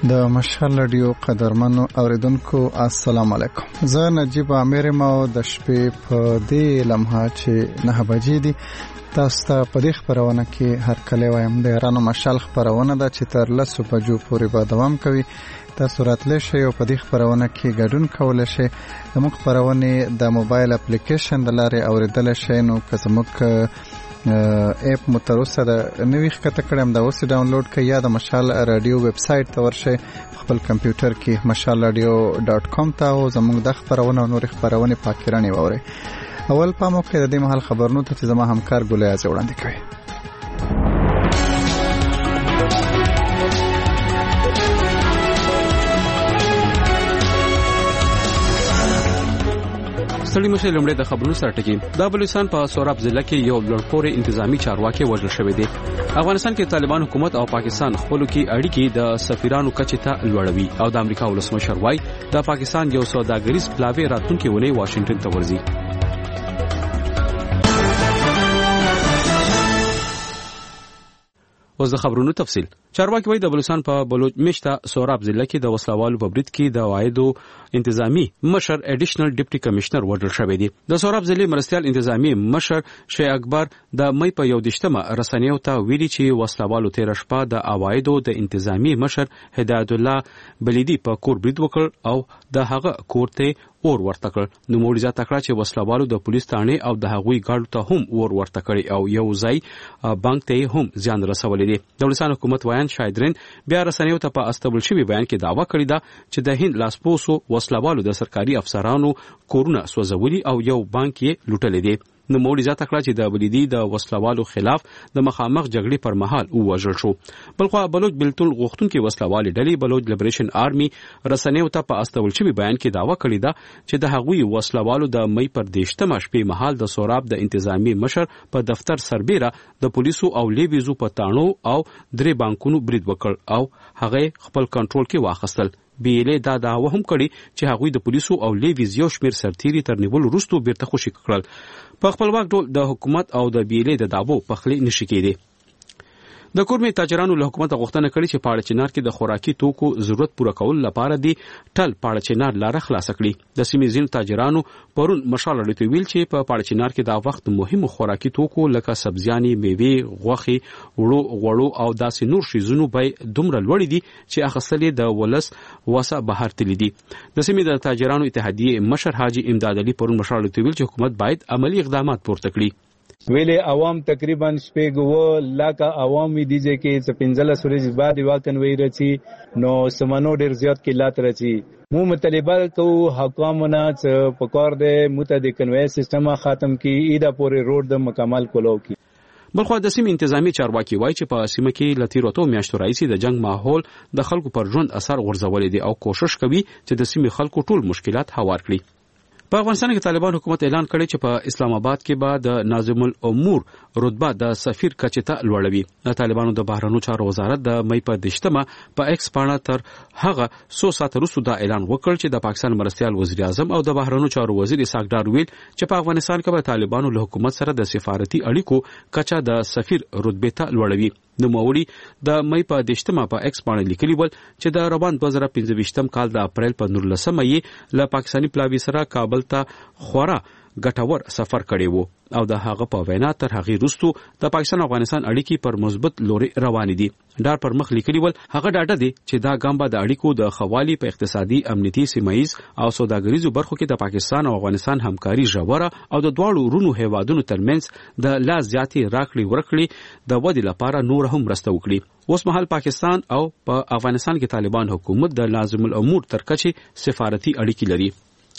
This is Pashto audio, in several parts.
د مشال رادیو قدرمنو اوریدونکو السلام علیکم. زه نجیب امیر ما د شپې په دې لمحه چې 9 بجې دي تاسو ته په دې خبرونه کې هر کله وایم د ایران مشال خبرونه ده چې تر 10 بجو پورې به دوام کوي. تاسو راتلی شئ او په دې خبرونه کې ګډون کولی شئ. زموږ خبرونه د موبایل اپلیکیشن د لارې اوریدلی شئ. نو که زموږ اپ متروسه د نوې ښکته کړم دا اوس ډاونلوډ کړئ یا د مشال رادیو ویب سټ ته ورشئ خپل کمپیوټر کې mashalradio.com ته او زموږ د خبرونه او نور خبرونه پاکرانی ووري. اول پامو کې د دې محل خبرونو ته چې زما همکار ګولیا از وړاندې کوي. سړي مشه لمړی د خبرونو سره ټکی د بلوچستان په سوراب ضلع کې یو لړپورې انتظامی چارواکي وژل شوی دی. افغانستان کې طالبان حکومت او پاکستان خپلو کې اړیکې د سفیرانو کچې ته لوړوي او د امریکا ولسمشر وايي د پاکستان یو سوداګریز پلاوی راتلونکي ونې واشنگټن ته ورځي. اوس د خبرونو تفصیل. چارواکي وايي د بلوچستان په بلوچ مشته سوراب ضلع کې د وسلوالو په برید کې د وایدو انتظامی مشر اډیشنل ډیپټي کمشنر وډل شوی دی. د سوراب ضلع مرستيال انتظامی مشر شیخ اکبر د مې په 11 رسنیو ته ویلي چې وسلوالو تیر شپه د اوایدو د انتظامی مشر هدایت الله بلیدي په کور برید وکړ او د هغه کور ته اور ورته کړ. نو موړي ځا تکړه چې وسلوالو د پولیس ثانه او د هغوی ګاډو ته هم اور ورته کړی او یو ځای بانک ته هم زیان رسولې دي. د بلوچستان حکومت وایي شایدرین بیا رسنیو ته په استبل شوی بیان کې داوا کړی دا چې د هند لاسپوسو وسلوالو د سرکاري افسرانو کورونه سوځولي او یو بانک یې لوټلې دي. نو موړي ځا تکړه چې د بلیدي د وسلوالو خلاف د مخامخ جګړې پر مهال ووژل شو. بلخو بلوچ بلتون غوښتونکو وسلوالي ډلې بلوچ لیبریشن آرمي رسنیو ته په استبل شوی بیان کې داوا کړی دا چې د هغوی وسلوالو د مې پر 18 شپې مهال د سوراب د انتظامی مشر په دفتر سربېره د پولیسو او لیویزو په تانو او درې بانکونو برید وکړ او هغه خپل کنټرول کې واخیستل. بیلې دا دعوه هم کړي چې هغوی د پولیسو او لیویز یو شمیر سرتیري تر نیول وروسته بیرته خوشي کړل. په خپلواک ډول د حکومت او د بیلې د دعوو په خلی نشي کېدی. د کورمي تاجرانو له حکومت غوښتنه کړې چې پاړه چنار کې د خوراکي توکو ضرورت پوره کول لپاره دی ټل پاړه چنار لاره خلاص کړي. د سیمې ځینو تاجرانو پرون مشال اړیته ویل چې په پاړه چنار کې دا وخت مهمو خوراکي توکو لکه سبزياني، میوه، غوښې، وړو او داسې نور شیزونو به دومره لوړ دي چې اخستلې د ولس وسه بهر تللی دي. د سیمې د تاجرانو اتحادیه مشر حاجی امداد علي پرون مشال اړیته ویل چې حکومت باید عملی اقدامات پورته کړي. ویلے عوام تقریبا شپږ لاکه عوامي دي چې 15 ورځې بعد واکنوي رچی نو سمانو ډیر زیات کلات رچی. مو مطالبه کو حکومتونه چې پکور دې متعدد کنوي سیستم ختم کی ایدا پورې روډ د مکمل کولو کی. بلخو د سیمې انتظامی چارواکي وایي چې په سیمه کې لتیروتو میاشتو راځي د جنگ ماحول د خلکو پر ژوند اثر غورځولې دي او کوشش کوي چې د سیمې خلکو ټول مشکلات هوار کړي. په افغانستان کې طالبان حکومت اعلان کړی چې په اسلام آباد کې به د ناظم الامور رتبه د سفیر کچې ته لوړوي. د طالبانو د بهرنیو چارو وزارت د مې په 18 په ایکس باندې تر هغه 100 ساعت وروسته دا اعلان وکړ چې د پاکستان مرستيال وزیر اعظم او د بهرنیو چارو وزیر اسحاق ډار ویل چې په افغانستان کې به طالبانو له حکومت سره د سفارتي اړیکو کچه د سفیر رتبه ته لوړوي. نو موړي د مې په 18 په ایکس باندې لیکلي ول چې د روان 2015 کال د اپریل په 19 مې له پاکستاني پلاوی سره کابل ته خورا ګټور سفر کړی وو او د هغه په وینا تر هغه وروسته د پاکستان افغانستان اړیکې پر مثبت لوري روان دي. ډار پر مخ لیکلي ول هغه ډاټه دي چې دا ګام به د اړیکو د خوالي په اقتصادي، امنیتي، سیمایز او سوداګریزو برخو کې د پاکستان او افغانستان همکاري ژوره او د دواړو رونو هیوادونو ترمنځ د لا زیاتې راکړې ورکړې د ودې لپاره نور هم مرسته وکړي. اوس مهال پاکستان او په افغانستان کې طالبان حکومت د لازم الامور تر کچې سفارتي اړیکې لري.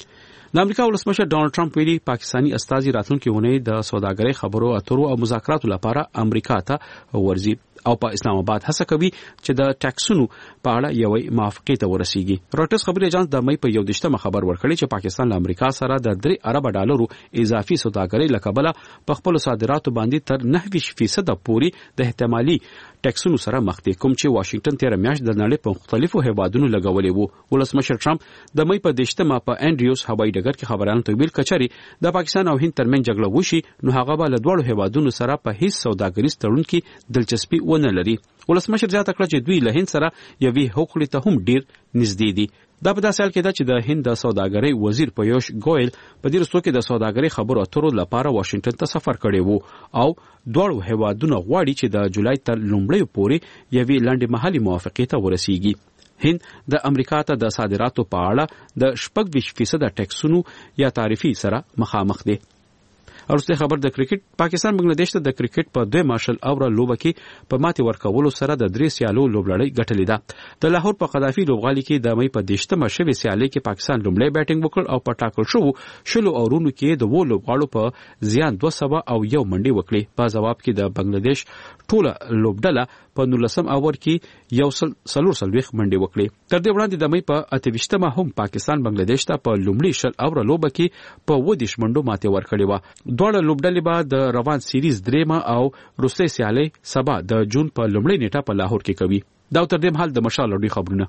د امریکا ولسمشر ډونالد ټرمپ ویلي پاکستاني استازي راتلونکي ونې د سوداګرۍ خبرو اترو او مذاکراتو لپاره امریکا ته ورځي او په اسلام آباد هڅه کوي چې د ټاکسونو په اړه یوې موافقې ته ورسیږي. روټرز خبري اژانس د مې په 11 خبر ورکړی چې پاکستان له امریکا سره د 3 ارب ډالرو اضافي سوداګرۍ لکبله په خپل صادراتو باندې تر 9% پورې د احتمالي ټاکسونو سره مخ دي کوم چې واشنگټن تیر میاشت د نړۍ په مختلفو هیوادونو لګولې وو. ولسمشر ټرمپ د مې په 18 په انډریوز هوایي ډګر ډګر کې خبرانو ته ویل کچري د پاکستان او هند ترمن جګړه وشي نو هغه به له دوړو هیوادونو سره په هیڅ سوداګریز تړون کې دلچسپي ونه لري. ولسمشر زیاته کړه چې دوی له هند سره یوې هوکړې ته هم ډیر نږدې دي. دا په داسې حال کې ده چې د هند د سوداګرۍ وزیر پیوش ګویل په دې وروستو کې د سوداګرۍ خبرو اترو لپاره واشنگټن ته سفر کړی وو او دوړو هیوادونو غواړي چې د جولای تر لومړۍ پورې یوې لنډې مهالي موافقې ته ورسیږي. هند د امریکا ته د صادراتو په اړه د 26% ټیکسونو یا تعرفې سره مخامخ دي. ورسته خبر د کرکټ پاکستان بنگلاديش ته د کرکټ په 2 مارشل اوره لوبه کې په ماتي ورکولو سره د 3 سیالو لوبلړۍ ګټلې ده. د لاهور په قذافي لوبغالي کې د مې په 10مه شوي سیالي کې پاکستان لومړی بیټینګ وکړ او په ټاکل شو شلو اورونو کې د وو لوبغاړو په زیان 201 منډي وکړي. په جواب کې د بنگلاديش ټوله لوبډله په 19م اور کې یو سلور منډي وکړي. تر دې وړاندې د مې په 28مه هم پاکستان بنگلاديش ته په لومړي شل اوره لوبه کې په 20 منډو ماتي ورکړي و. دوه لوبډلې به د روان سیریز دریمه او روسي سیالي سبا د جون په لومړۍ نیټه په لاهور کې کوي. دا تر دې مهال د مشال لړۍ خبرونه.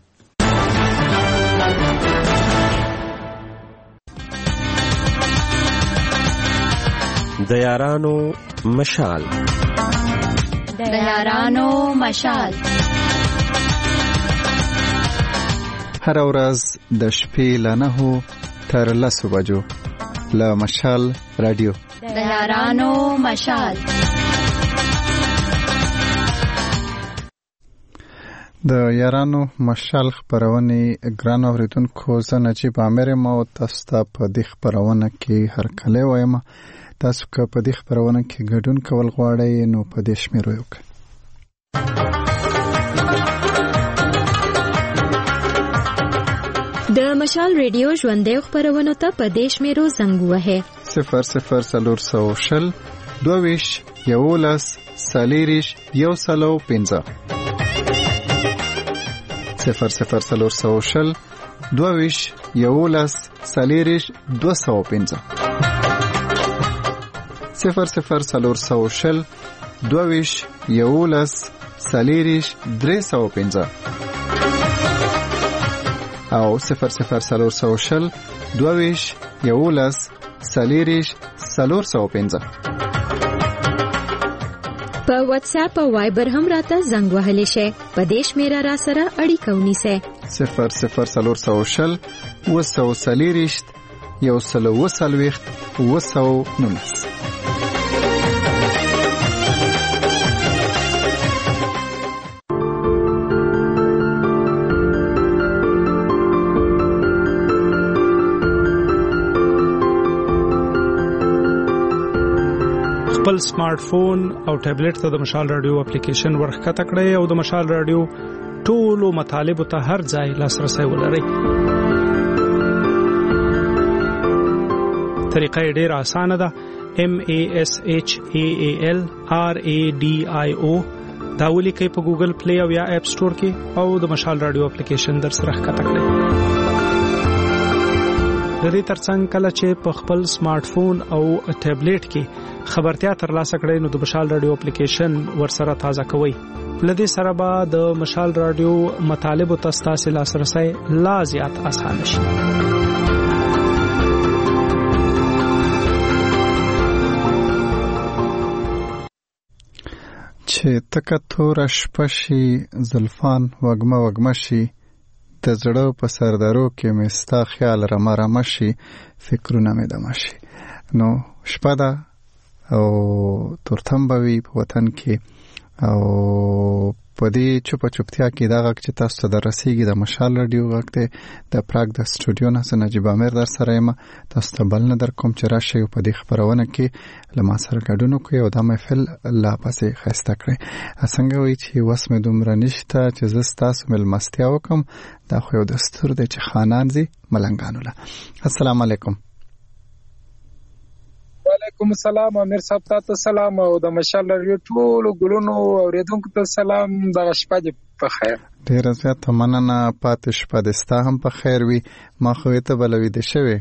د یارانو مشال هر ورځ د شپې له 9 تر 10 بجو له مشال رادیو د یارانو مشال. د یارانو مشال خبرونه ګران اوریدونکو زه نجیب عامر ما او تاسو ته په دې خبرونه کې هر کله وایم تاسو که په دې خبرونه کې ګډون کول غواړئ نو په دې شمیرو وکړئ. د مشال ریډیو ژوندې خبرونه ته په دیش میرو زنګ وهه 00 22 11 سالیریش یو سلو 15 00 22 11 سالیریش 215 00 22 11 سالیریش 315 او 00 22 11 سالیریش 415. په واتس اپ او وایبر هم راته زنګ وهلی شي. په دیش میرا را سره اړیکه ونیسه 00 وسو سالیریش یو سلو وسلويخت وسو نونس. خپل سمارټ فون او ټابلیټ ته د مشال رادیو اپلیکیشن ورخته کړئ او د مشال رادیو ټولو مطالب ته هر ځای لاسرسي ولرئ. طریقه ډیره اسانه ده. MASHAAL RADIO دا ولیکئ په ګوګل پلی او یا اپ سٹور کې او د مشال رادیو اپلیکیشن در سره ښکته کړئ. د دې ترڅنګ کله چې په خپل سمارټ فون او ټابلیټ کې خبرتیا ترلاسه کړئ نو د مشال رادیو اپلیکیشن ورسره تازه کوئ. لدې سره به د مشال رادیو مطالب او تاسو لاسرسي لا زیات اسانه شي. چې تکه تور شپشي زلفان وګمه شي د زړه په سردارو کې مستا خیال رمه شي فکرونه مې دمشي. نو شپه ده او تورتم بوي په وطن کې او په دې چوپتیا کې دا غږ چې تاسو ته درسیږي د مشال رادیو غږ ته د پراګ د سټوډیو نه نجیب عامر در سره یم. تاسو ته بل نه در کوم چې راشي په دې خبرونه کې لمه سره ګډون کوي او د محفل لا پسې خسته کړي. څنګه وي چې وسمه دومره نشته چې زه تاسو ملمستیا وکم دا خو یو دستور دی چې خانان زی ملنګانو له. السلام علیکم. وعلیکم السلام امیر صاحب ته سلام او د مشال رادیو ټول ګلونو اوریدونکو ته سلام. د شپه دې په خیر. ډیر زیات مننه. پاتې شپه دې ستا هم په خیر وي. ما خو ته بلوي دې شوی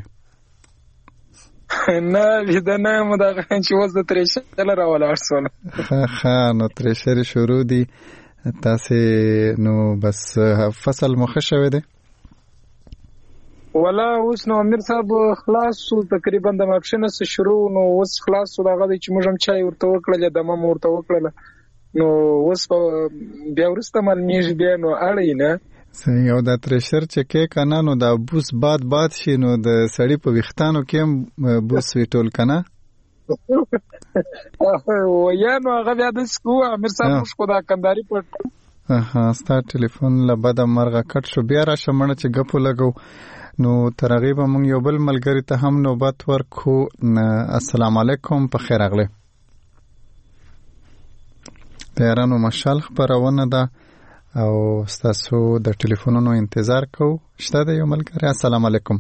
نه لیدنه مو دا چې وځ د ترېشل راولاړ سول. ها نو ترېشل شروع دي تاسو نو بس فصل مخ شوی دی. ولا اوس نو امیر صاحب خلاص تقریبا د ماپښین سره شروع نو اوس خلاص دغه چې موږ هم چای ورته وکړل د مم ورته وکړل نو اوس بیا ورسته مال میږي بیا نو اړې نه صحیح. او دا ترشر چې کې کنه نو دا بوس باد شي نو د سړی په وختانو کې بوس ویټول کنه او یا نو هغه بیا د سکو امیر صاحب خو دا کنداري پټ ستا ټلیفون له بده مرغه کټ شو بیا را شمنه چې غپو لګو نو ترغیب مونږ یو بل ملګری ته هم نوبت ورکو. السلام علیکم په خیر اغله تیرانو مشال خبرونه ده او تاسو د ټلیفونونو انتظار کو شته د یو ملګری. السلام علیکم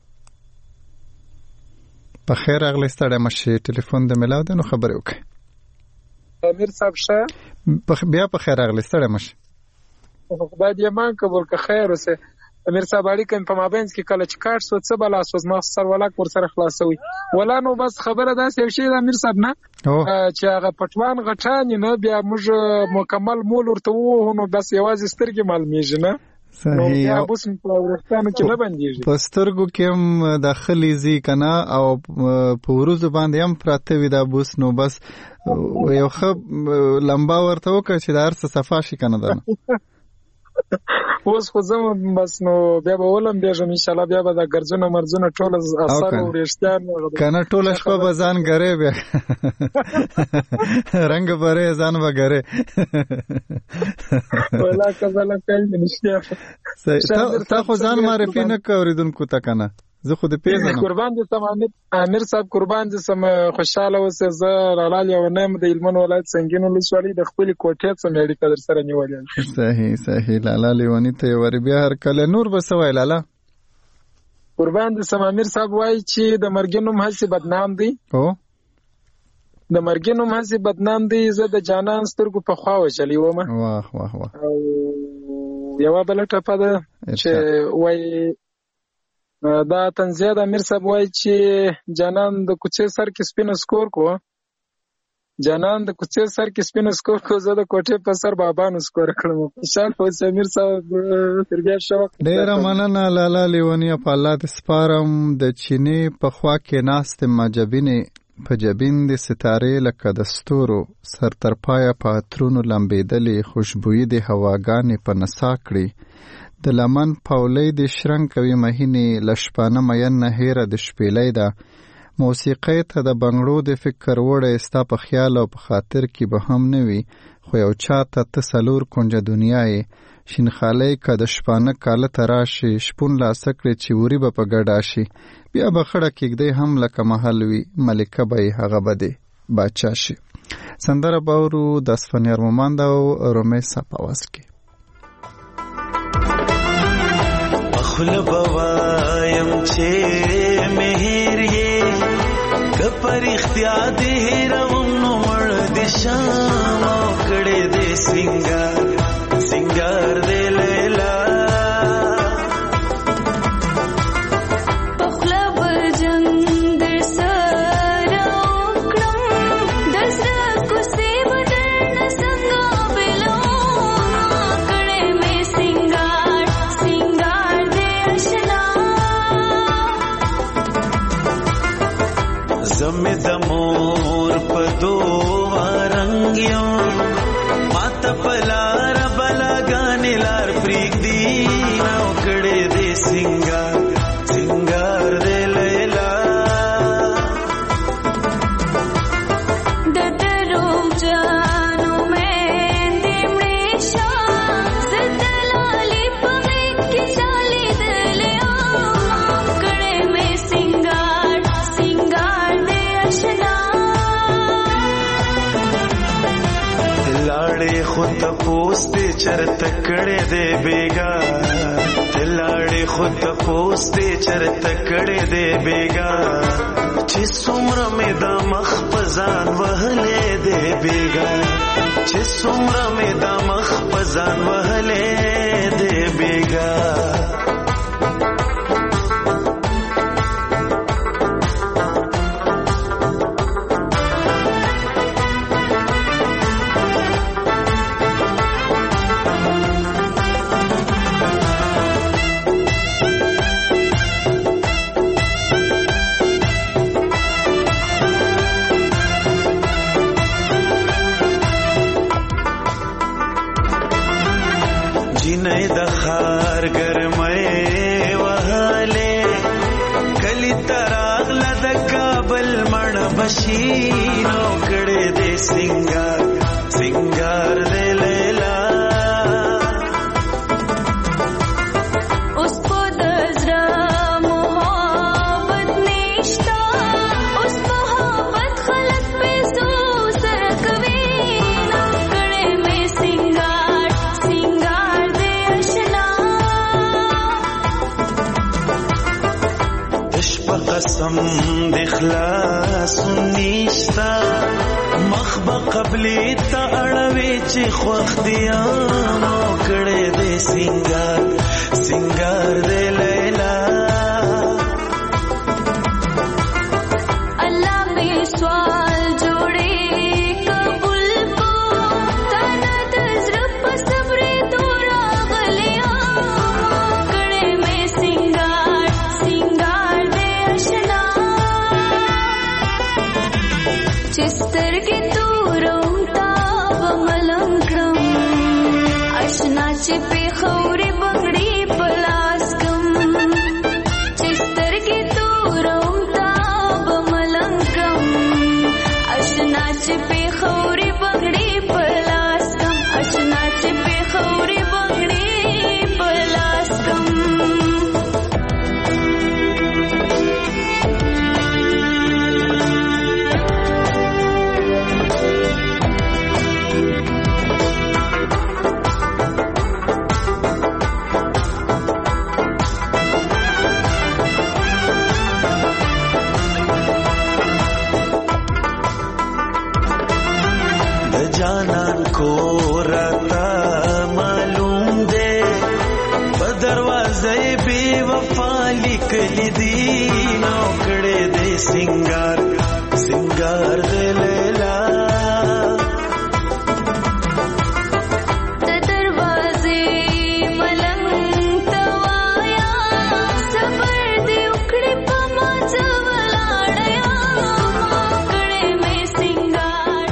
په خیر اغله ستړی مشه ټلیفون د ملاو ده نو خبرې وکړه امیر صاحب شه بیا په خیر اغله ستړی مشه خدای دې مان قبول که خیر اوسه. امیر صاحب اړیکه په مابینځ کې کله چې کار سو څه بلا سوز ما سر ولاک ور سره خلاصوي ولا نو بس خبره ده څه شي د امیر صاحب نه چې هغه پټوان غټان نه بیا موږ مکمل مول ورته وو نو بس یوازې سترګې معلومیږي نه صحیح. او بس په ورستانو کې نه بنديږي په سترګو کې هم داخلي زی کنه او په ورځ باندې هم پراته وي دا بوس نو بس یو خب لمبا ورته وکړي چې دا ارسه صفا شي کنه ده اوس خو زم بس نو بیا به ولم بیاجم ان شاء الله بیا به دا ګرځونه مرزونه ټول اثر او رښتیا کنه ټول شپه بزان غره بیا رنگ بره ځان وګره ولا کبل کله نشته تا خو ځان معرفي نه کوریدونکو ته کنه زه خو دې پیژنم قربان دي سم امیر صاحب قربان دي سم خوشاله اوسه زه لاله یو نیم د علمن ولایت سنگین ولسوالۍ د خپل کوټې څخه مېړي قدر سره نیولې. صحیح لاله لیونی ته ور بیا هر کله نور بسوي لاله قربان دي سم امیر صاحب وای چې د مرګینو مهسي بدنام دي او د مرګینو مهسي بدنام دي زه د جانان سترګو په خوا وچلی ومه واه یو بل ټپه ده چې وای دا تنزیه د امیر صاحب وای چې جانان د کوڅې سر کې سپین سکور کو جانان د کوڅې سر کې سپین سکور کو زه د کوټې په سر بابانو سکور کړم. خوشال اوس امیر صاحب ترګیا شو ډیر مننه لاله لیونی په الله د سپارم د چینی په خوا کې ناست مجبینه په جبین د ستاره لکه د ستورو سر تر پایه په ترونو لمبېدلې خوشبوئی د هواګانې په نسا کړې د لمن پاولې د شرنګ کوي مهینه لشپانه مین نه هېره د شپېلې ده موسیقۍ ته د بنگړو د فکر وړه استا په خیال او په خاطر کې به هم نه وي خو یو چاته تسلور کنجه دنیاي شینخالۍ که د شپانه کاله تراشي شپون لا سکړي چې وری به په ګډا شي بیا به خړه کېږدی هم لکه محل وي ملکه به هغه بده باچا شي. سندره باورو د اسفنیار مومند او رومیسا پاواز کې خل بوایم چې مهر یې کپر اختیار دې روم نو مړ دې شام او کړه دې سنگار دې لیلا زمه د مور په دوه رنگیو مات پلار بلګانې لار پریک دی نو کړه دې سنگار دې لیلا د دروم جانو مې دې مړشا ستلالي په کې چالي دلې کړه مې سنگار لاړې خود پوسټ چرته کړه دې بیگا لاړې خود پوسټ چرته کړه دې بیگا چې څومره مې د مخ پزان وهلې دې بیگا چې څومره مې د مخ پزان وهلې دې بیگا سهار ګرمې وهلې کلی تراغله د کابل مړ بشینو کړې دې سنگار سنگار دې لیلا قسم دخلاص نشتا مخبه قبلی تا اړوي چې خوخ دیا نو کړه دې سنگار سنگار دې لیلا الله می سوال جوړې قبول کو تنه د زړه په صبر تورا غلیا کړه می سنگار سنگار چستر کی تورم تاب ملنگ کرم اشنا چی پی خوری بغڑی پلاس کم چستر کی تورم تاب ملنگ کرم اشنا چی پی خوری بغڑی پلاس کم اشنا چی پی خوری بغڑی پلاس کم جانان کو رتا معلوم دے بدروازے بے وفا لکلی دی نوکڑے دے سنگار سنگار دے لیلا دروازے ملنگ توایا صبر دی اکڑی پما چولاڑیا نوکڑے میں سنگار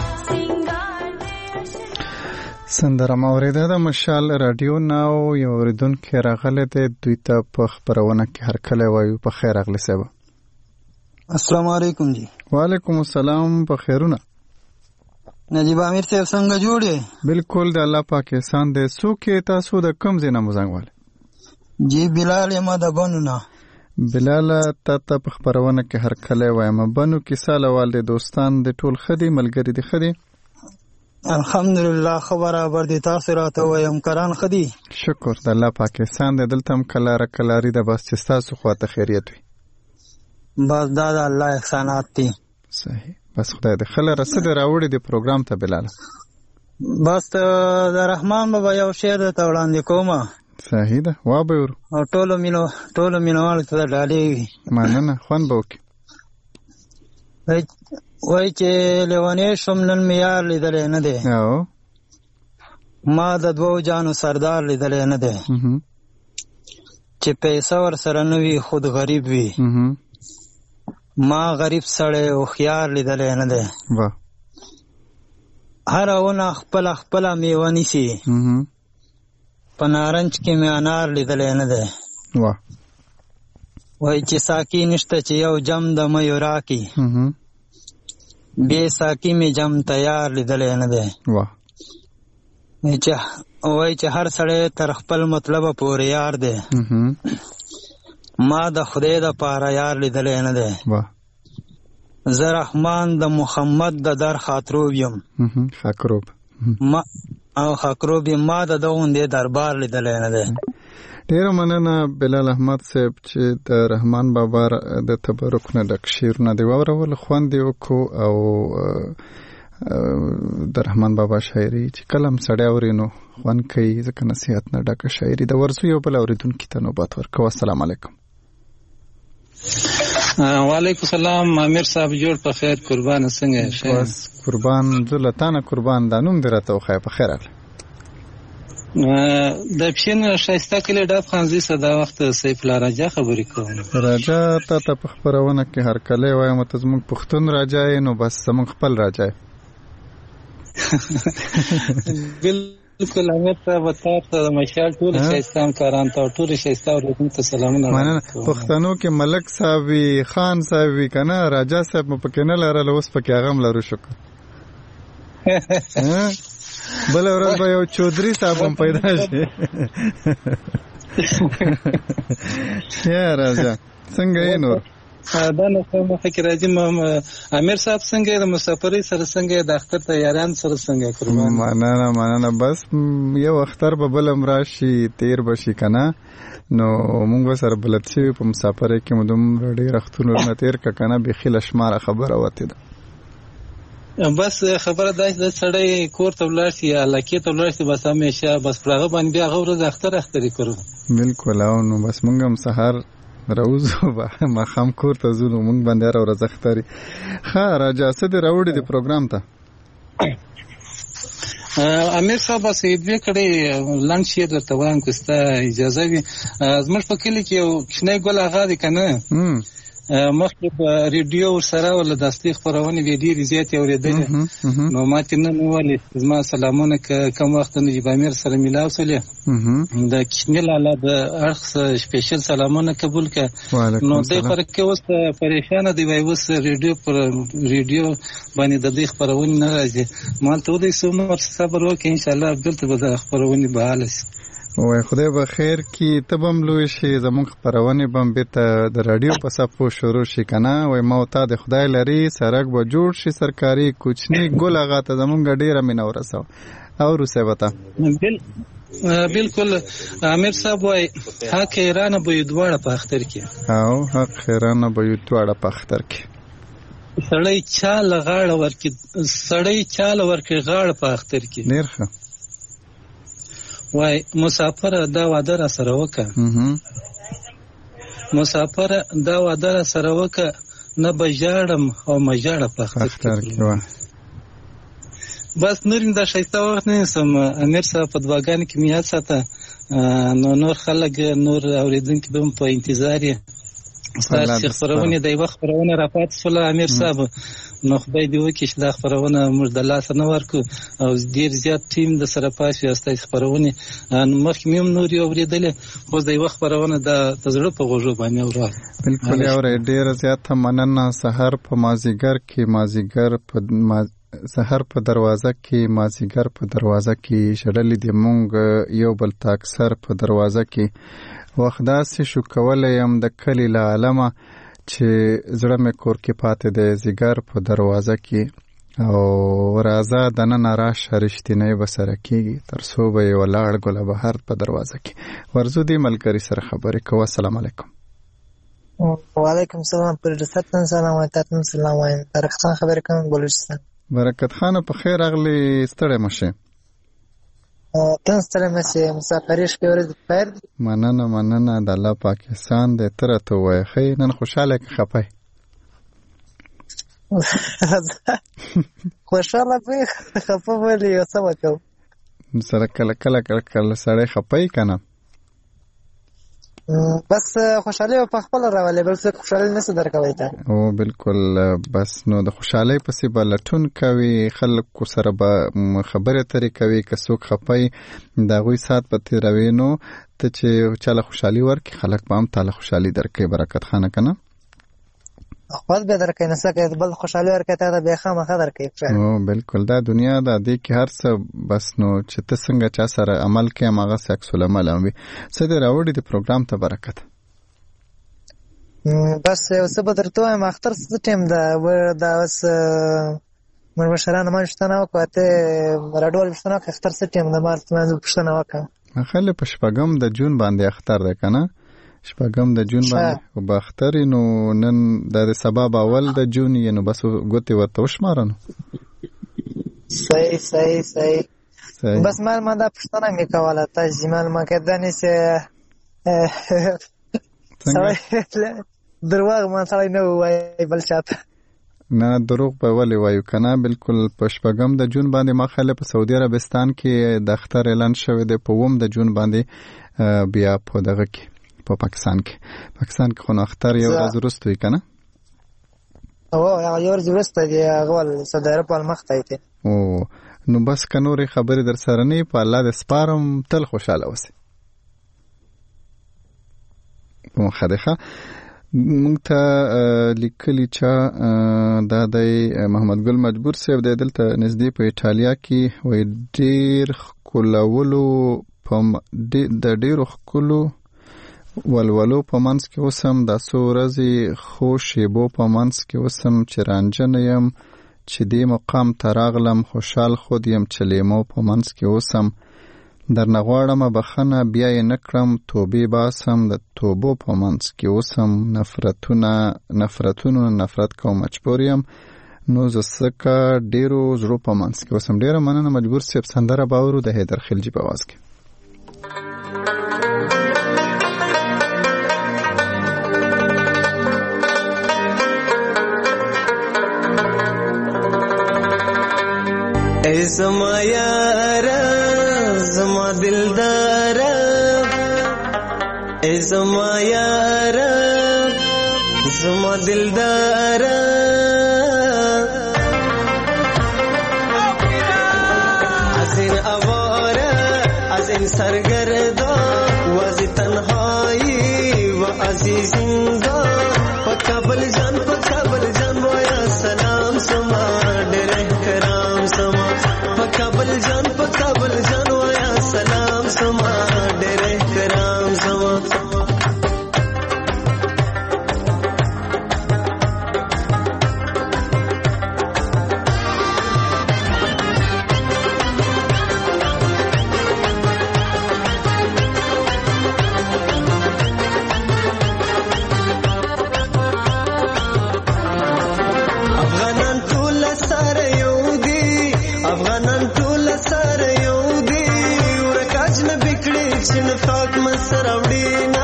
سندره موریده د مشال رادیو ناو یو اوریدونکي راغلی دی دوی ته په خپرونه کې هرکلی وایو په خیر راغلی صاحب السلام علیکم جی وعلیکم السلام په خیرونه نجیب امیر صاحب څنګه جوړ یې بالکل د الله پاک احسان دی څوک تاسو د کوم ځای نه مو زنګ والی جی بلال یم د بنو نه بلال ته په خپرونه کې هرکلی وایم بنو کې ساله والده دوستان د ټول خدي ملګری دي خدي الحمدلله خبره بر دي تاسو راته وایم کران خدي شکر د الله پاک احسان دی دلته هم کلاره کلاری د بس چې تاسو خواته خیریت وي بس دا د الله احسانات دي صحیح بس خدای دې خله رسد راوړي د پروګرام ته بلال بس د رحمان بابا یو شعر ته وړاندې کوم صحیح ده وا به ور او ټولو مینوال ته ډالې مننه خوان به وکي وای چې لیوانې شم نن مې یار لیدلی نه دی ما د دوو جانو سردار لیدلی نه دی چې پیسه ورسره نه وي خود غریب وي ما غریب سړی هوښیار لیدلی نه دی هره ونه خپله خپله میوه نیسي په نارنج کې مې انار لیدلی نه دی وای چې ساقي نشته چې یو جم د میو راکي بے ساقی میں جم تیار لیدلی نه دی وای چې هر سړی تر خپل مطلب پورې یار دی ما د خدای د پاره یار لیدلی نه دی زه رحمان د محمد د در خاطروب یم خاکروب یم ما د دغوندې دربار لیدلی نه دی ډیره مننه بلال احمد صاحب چې د رحمان بابا د تبرک نه ډک شعرونه دی واورول خوند دی وکړو او د رحمان بابا شاعري چې کلم سړی اوري نو خوند کوي ځکه نصیحت نه ډکه شاعري د ورزو یو بل اوریدونکي ته نوبت ورکوه السلام علیکم وعلیکم السلام امیر صاحب جوړ په خیر قربان څنګه بس قربان زلتانه قربان د نوم درته خو په خیر اغله د پښین شایسته کلی ډاف خانزي صدا وخت سیف الله راجا خبرې کوم راجا ته په خبرونه کې هر کله وایم ته زموږ پښتون راجا نو بس زموږ خپل راجا بالکل امیر صاحب تاسو د مشال ټول شایستان کاران ته ټول شایسته ورته سلامونه مننه. پښتنو کې ملک صاحب وی، خان صاحب وی کنه، راجا صاحب په کې نه لرل، اوس په کې هغه لرو شکر. بل ورځ به یو چودري صاحب هم پیدا شي. یا راجا څنګه یې نور؟ دا نو کوم فکر راځي امیر صاحب څنګه د مسافرۍ سره څنګه د اختر تیاریان سره څنګه قربان؟ مننه بس یو اختر به بل راشي تیر بشي کنه، نو موږ سره بلد شي په مسافرۍ کې مدوم ډېر اختونو نه تیر کنه، به خل شمار خبره وته ده. بس خبره ده چې سړی کور ته ولاړ شي یا لکه ته ولاړ شي، بس همیشه بس پرغه باندې بیا غوړه اخترې کړو. بالکل. او نو بس موږ هم سحر راوځو ما خام کور ته ځو، موږ باندې راځه اخترې. ها راجا څه دی راوړی دی پروګرام ته؟ امیر صاحب سې دوی کړي لنډ شي درته وایم که ستا اجازه وي. زموږ په کلي کې یو کښنی ګل هغه دی که نه، مخکې په ریډیو ورسره ول داستې خپرونې وې ډېرې زیاتې اورېدلې، نو ما ترې نن وویلې زما سلامونه که کوم وخت نجیب امیر سره میلاو شولې د کشمیر لالا د اړخ سپیشل سلامونه قبول کړه. نو دی فرق کې اوس پریشانه دی، وایي اوس ریډیو باندې د دې خپرونې نه راځي. ما ته ودی څومره صبر وکړې انشاءالله دلته به د خپرونې بحاله شي. وای خدای به خیر کی تبم لوی شي، زموږ خبرونه بم بیرته د رادیو په صفو شروع شي کنه. وای ما ته د خدای لري سرک به جوړ شي سرکاري کوچنی ګل هغه ته زموږ ډیره مینه ورسو او روسه وتا. بالکل امیر صاحب وای حق ایران به یدواړه په اختر کې، او حق ایران به یدواړه په اختر کې. سړی چاله غاړه ورکي غاړه په اختر کې. ډیرخه وای مسافر دا وعده را سره وکړه، نه بجاړم او مجاړه په اختر کې. بس نور دا شایسته وخت نه سم امیر صاحب په دواګان کې میاد ساته، نور خلک نور اوریدونکو به په انتظار یې ستاسو خبرونه د یو خبرونه راپات سول امیر صاحب. نو خدای دې وکړي چې دا خبرونه موږ د لاس نه ورکو او ډیر زیات ټیم د سره پاسي استاد خبرونه مخکې مې نور یو اوریدلې، خو د یو خبرونه د تزړه په غوږو باندې اورل. بالکل اور ډیر زیات مننه. سحر په مازیګر کې سحر په دروازه کې مازیګر په دروازه کې شړلې د مونږ یو بل تا اکثر په دروازه کې وخت داسې شو کولای يم د کلی له عالمه چې زړه مې کور کې پاتې د زیګر په دروازه کې او راځه د نن راشه رښتینی به سره کېږي تر څو به یې ولاړ ګله بهر په دروازه کې ورځو دې ملګري سره خبرې کوو. السلام علیکم. وعلیکم السلام. پروډوسر ته سلام وایم، تاسو ته سلام وایم. برکت خان خبرې کوم بلوچستان. برکت خان په خیر اغلی ستړی مشه. تاسو ستړی مشه مسافرې شپې ورځې خیر. مننه د الله پاکستان دې تر ته وای خې نن خوشاله کې خپای. خوشاله به خپه ولې او څه وکړو سره کله سره خپای کنه. بس خوشاله په خپل راولې بل څه خوشاله نه څه درکوي ته. او بالکل بس نو د خوشاله پسې بلټون کوي خلک سره به خبره ترې کوي که څوک خپای دا غوي سات پته راوي نو ته چې چاله خوشالي ورکې خلک به هم تعالی خوشالي درکې. برکت خانه کنه خپل به درکې نه سکه بل خوشاله ورکې ته به خامخا درکې. او بالکل دا دنیا دا دې کې هر څه بس نو چې ته څنګه چا سره عمل کې هغه عکس العمل وي. څه دې راوړي د پروګرام ته برکت. بس څه به درته وایم اختر څه ټیم دا اوس مشرانو مانشتنه وکړه راډول پښتنه اختر څه ټیم د مارچ منځ پښتنه وکړه خلک په شپږم د جون باندې اختر ده کنه. شپږم د جون باندې او باختر نو نن د سبب اول د جون یې نو بس ګوتې ورته وشمارنو. صحیح بس ما دا پښتنه مې کوله تاسو ما کېدانې سه دروغ ما سره نه وای بل شاته نه دروغ په ولې وایو کنه. بالکل په شپږم د جون باندې ما خاله په سعودي عربستان کې د اختر اعلان شوی دی په ووم د جون باندې بیا په دغه کې په پاکستان کې خو نو اختر یو ورځ وروسته وي کنه. او یو ورځ وروسته دی هغه صدر په مخ ته او نو بس کنوري خبرې در سره نه په الله د سپارم تل خوشاله اوسئ. مخدخه مونږ ته لیکلی چا دا د محمد ګل مجبور صاحب د دلته نږدې په ایټالیا کې وای ډیر خلولو د ډیرو خلو ولولو په منځ کې اوسم د څو ورځې خو شیبو په منځ کې اوسم چې رانجن یم چې دې مقام ته راغلم خوشحال خود یم چې لیمو په منځ کې اوسم در نغواړم بخنه بیا یې نکړم توبې باسم د توبو په منځ کې اوسم نفرتونو نفرت کوم مجبور یم نو زه څکه ډیرو زړو په منځ کې اوسم. ډیره مننه مجبور صاحب. سندره باورو د حیدر خلجي په आवाज کې. ای زما یارا زما دلدارا ای زما یارا زما دلدارا از این آواره از این سرگردا و از تنهایی و عزیزنده پا کابل جان بایا سلام سما ډېر احترام سما پا کابل جان وایا سلام سما ډېر احترام سما نفاق منسروڑینا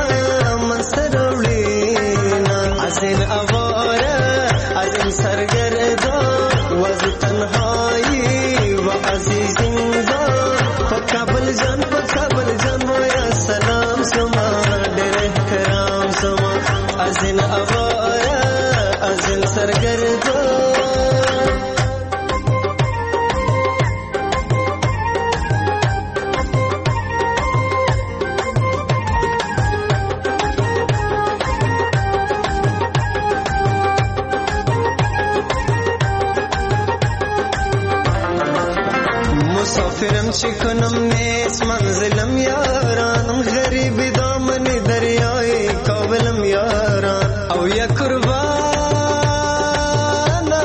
از این آواره از این سرگردا و از تنهایی و عزیزنده پا کابل جان وایا سلام سما ډېر احترام سما از این آواره از این سرگردا مسافرم چکنم نیست منزلم یاران غریب دامن دریای کابلم یاران او یا قربانا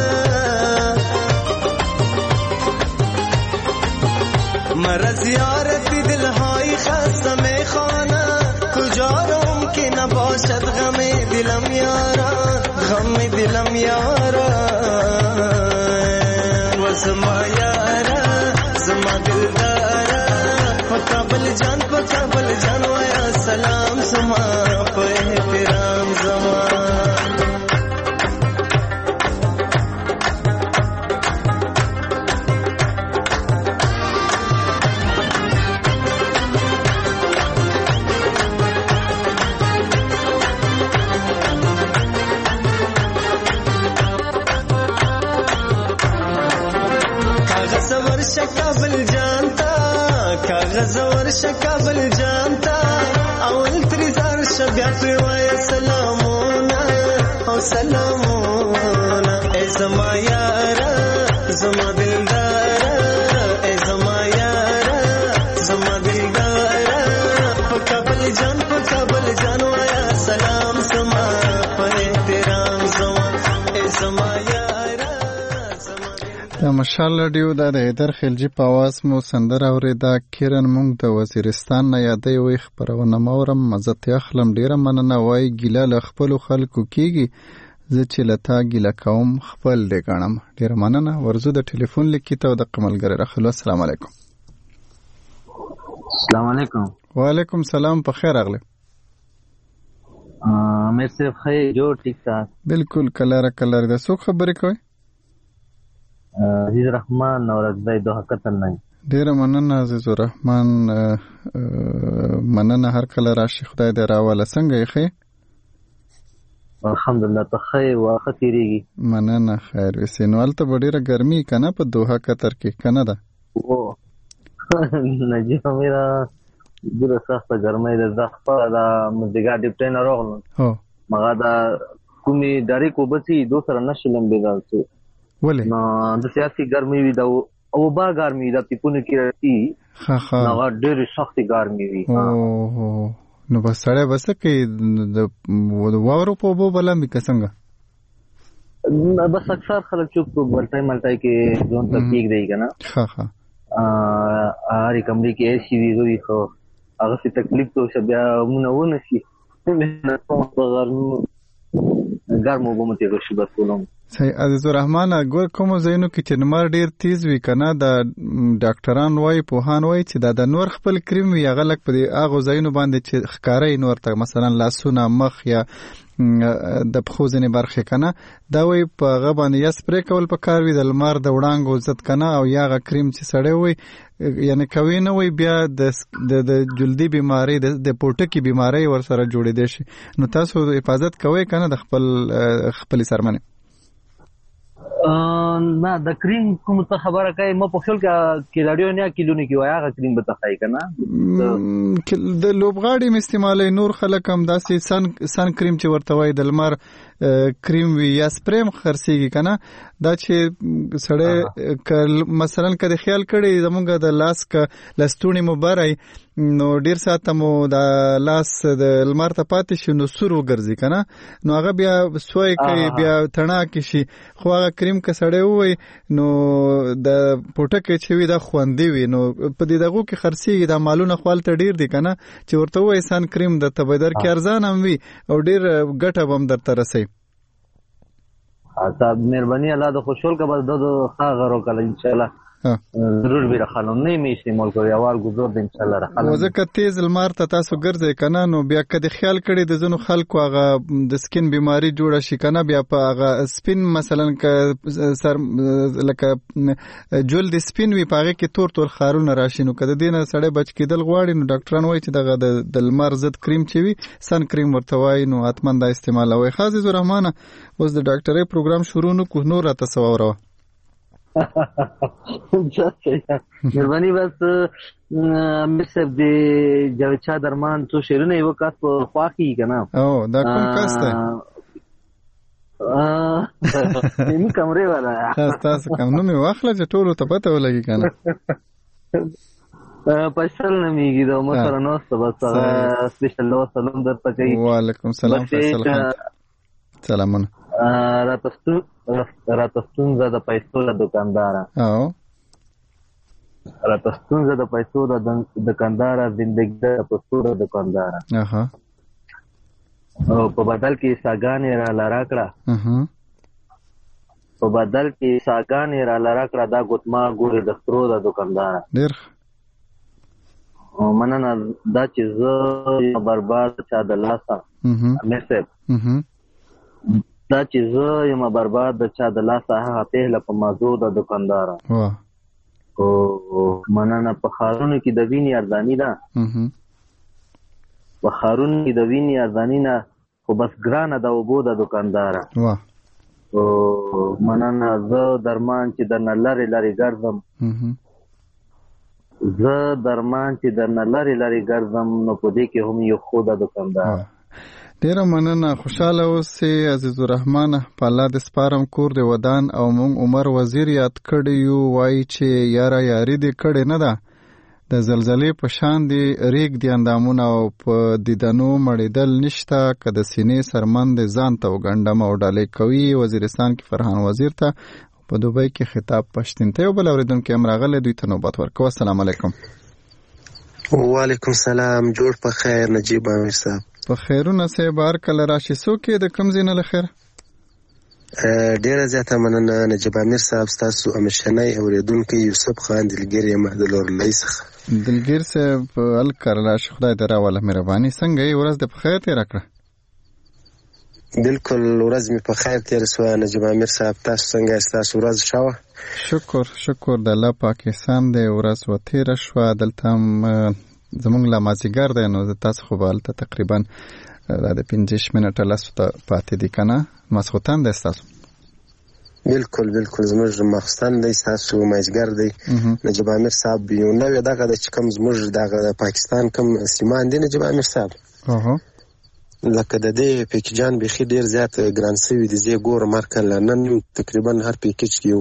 مرا زیارت دلهای خستم خانه کجا روم که نباشد غم دلم یاران و زما یاران زما دلدارا پا کابل جان وایا سلام سما پا احترام زما کاغذ ورشه کابل جانتا اول تریزار شبیا پروایا سلامونا او سلامونا ای زما یارا زما دلدارا ای زما یارا زما دلدارا پا کابل جان وایا سلام سما پا احترام سما ای زما یارا د مشال رادیو د حیدر خلجي په आवाज مو سندره اوریدا. کیرن مونږ د وزیرستان نه یادې وي خبرونه مورم مزه اخلم. ډیره مننه. وای ګیله له خپل خلکو کیږي زه چې لتا ګیله کوم خپل دې غنم. ډیره مننه. ورزو د ټلیفون لیکي ته د قملګر راخلو. السلام علیکم. السلام علیکم. وعلیکم السلام. په خیر اغله. مې صرف خیر جو ټیک ټاک. بالکل کلاره د څوک خبرې کوي؟ عزیز الرحمن اورځای دوه کتل نه. ډیره مننه عزیز الرحمن. مننه هر کله راشي. خدای دې راواله. څنګه یې خې؟ الحمدلله ته خیر واخه تیریږي مننه خیر وسې نو هلته به ډېره ګرمي که نه په دوحه قطر کې که نه ده نجیبه میرا ډېره سخته ګرمۍ ده زه خپله د مازدیګر ډیوټۍ نه راغلم مغه د کومې ډایرکټ اوبه چې دو سره نشي لمبېدل چې ولې نو د سیاسي ګرمۍ وي د اوبه ګرمي وي د پیپونو کې راځي هغه ډېرې سختې ګرمي وي نو بس سړی به څه کوي د واورو په اوبو به لمبي که څنګه بس اکثر خلک چوپ بلټۍ ملټۍ کې ځون ته کېږدي که نه هرې کمرې کې ایسي وي وي خو هغسې تکلیف ته وشه بیا مونه ونه شي ګرمو اوبو مو تېغه شي بس ټولم صحیح عزیز الرحمن ګور کومو ځایونو کې چې لمر ډېر تیز وي که نه د ډاکټران وایي پوهان وایي چې دا د نور خپل کریم وي هغه لږ په هغو ځایونو باندې چې ښکاره یي نور ته مثلا لاسونه مخ یا د پښو ځینې برخې که نه دا وایي په هغه باندې یا سپری کول پکار وي د لمر د وړانګو ضد که نه او یا هغه کریم چې سړی وایي یعنې کوي نه وایي بیا د جلدي بیمارۍ د پوټکي بیمارۍ ورسره جوړېدی شي نو تاسو حفاظت کوئ که نه د خپلې څرمنې نه د کریم کوم څه خبره کوي ما په خپل کې راډیو نه کیلونه کې وای هغه کریم به تخای کنه د لوبغاړي استعمالي نور خلک هم داسې سن کریم چې ورته وای د لمر کریم وی یا سپریم خرڅيږي کنه دا چې سړی مثلا کله خیال کړي زمونږ د لاس ک لستونی مبارای نو ډیر ساته مو د لاس د لمر ته پاتې شي نو سورو ګرځي کنه نو هغه بیا سوی کوي بیا تڼا کې شي خو هغه کریم ک سړی وای نو د پټکه چې وی د خوندې وی نو په دې دغه کې خرڅيږي د مالونه خپلته ډیر دي کنه چې ورته وای سن کریم د تبدر کې ارزان هم وی او ډیر ګټه هم درته رسي صاحب مهرباني الله د خوشحال کا بس د خاغرو کله ان شاء الله ضرور به راخلو نه می استعمال کوي اوار ګذر د ان شاء الله راخلو وزکه تیز لمر ته تاسو ګرځي کنه نو بیا کدي خیال کړي د زونو خلکو هغه د سکین بیماری جوړه شي کنه بیا په هغه سپین مثلا ک سر لکه جلد سپین وی پاغه کې تور خارونه راشي نو کده دینه سړی بچ کېدل غواړي نو ډاکټران وایي چې دغه د لمر ضد کریم چې وي سن کریم ورته وایي نو اتمن دا استعمالوي خاص زرهمانه اوس د ډاکټرۍ پروګرام شروع نو کو نور راته سوورو مهرباني بس مصب د جاوید شاه درمان څو شیرونه یو کاس په خواخي کنه او دا کوم کاس ته نیم کمرې والا تاسو کوم نو می واخله چې ټولو ته پته ولګي کنه پښتل نمیږي دا مو سره نو بس سپیشل سلام درته کوي وعلیکم السلام فیصل خان سلامونه راتستون زده پیسو د دکاندار او راتستون زده پیسو د دکاندار زندگی د پیسو د دکاندار اها او په بدل کې ساګانې را لراکړه په بدل کې ساګانې را لراکړه دا ګوتما ګوري د سترو د دکاندار ډیر مننه دا چې زه برباد چا د لاسه امسه دا چې زه یم برباد د چا د لاسه هغه پهله په موضوع د دکاندار او مننه په خارونو کې د ویني ارزانی ده په خارونو کې د ویني ارزانی نه خو بس ګرانه د وبو د دکاندار او مننه زه درمان چې د نلری لري ګرځم زه درمان چې د نلری لري ګرځم نو په دې کې هم یو خو د دکاندار ډیره مننه خوشاله اوسئ عزیز الرحمن په الله د سپارم کور د ودان او مونږ عمر وزیر یاد کړی یو وای چې یاره یاري دې کړې نه ده د زلزلې په شان دی ریګ دی اندامونه او په دیدنو مړېدل نشته که د سینې سرمند ځان ته وګنډم او ډالۍ کوي وزیرستان کې فرحان وزیر ته په دوبۍ کې خطاب پښتون ته یو بل اوریدونکو هم راغلی دوی ته نوبت ورکوه السلام علیکم وعلیکم السلام جوړ په خیر نجیب امیر صاحب په خیرونه سه بار کله راشي څوک د کم زینه لخر ډیره زیاته مننه نجیب امیر صاحب تاسو امشنای اوریدونکو یوسف خان دلګری محدلور لیسخ دلګر صاحب الکرلا خدای دراوله مهرباني څنګه یې ورځ د خیر تیر کړه بالکل ورځ می په خیر تیر سو نجیب امیر صاحب تاسو څنګه تاسو ورځ شوه شکر د الله پاکستان د ورځ و تیر شو دلته زمونږ لا مازیګر دی نو تاسو خو به هلته تقریبا د 15 منټه لاسته پاتې دي کنه مسخوتان د تاسو بالکل زموږ مخستان دی تاسو ماجګر دی نجیب امیر صاحب یو نو دغه د چکم زموږ دغه پاکستان کوم سیمان دی نجیب امیر صاحب لکه د دې پیکجان بخي ډیر زیات ګران سوي دي زی ګور مارکل نن تقریبا هر پیکج یو